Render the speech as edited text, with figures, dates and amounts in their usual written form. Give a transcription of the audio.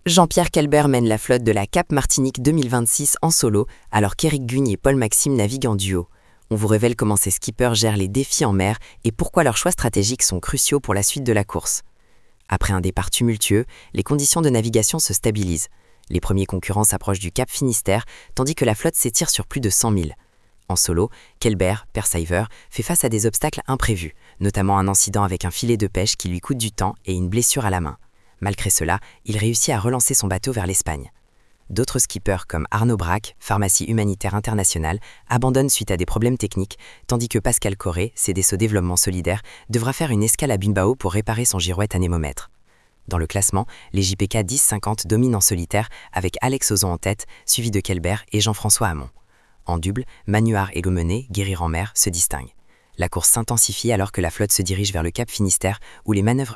Jean-Pierre Kelber mène la flotte de la Cap Martinique 2026 en solo, alors qu'Éric Gugne et Paul Maxime naviguent en duo. On vous révèle comment ces skippers gèrent les défis en mer et pourquoi leurs choix stratégiques sont cruciaux pour la suite de la course. Après un départ tumultueux, les conditions de navigation se stabilisent. Les premiers concurrents s'approchent du Cap Finistère, tandis que la flotte s'étire sur plus de 100 milles. En solo, Kelber, Persiver, fait face à des obstacles imprévus, notamment un incident avec un filet de pêche qui lui coûte du temps et une blessure à la main. Malgré cela, il réussit à relancer son bateau vers l'Espagne. D'autres skippers comme Arnaud Braque, Pharmacie Humanitaire Internationale, abandonnent suite à des problèmes techniques, tandis que Pascal Corré, CDSO Développement Solidaire, devra faire une escale à Bilbao pour réparer son girouette anémomètre. Dans le classement, les JPK 10-50 dominent en solitaire avec Alex Ozon en tête, suivi de Kelber et Jean-François Hamon. En double, Manuard et Gomenet, Guérir en mer, se distinguent. La course s'intensifie alors que la flotte se dirige vers le Cap Finistère où les manœuvres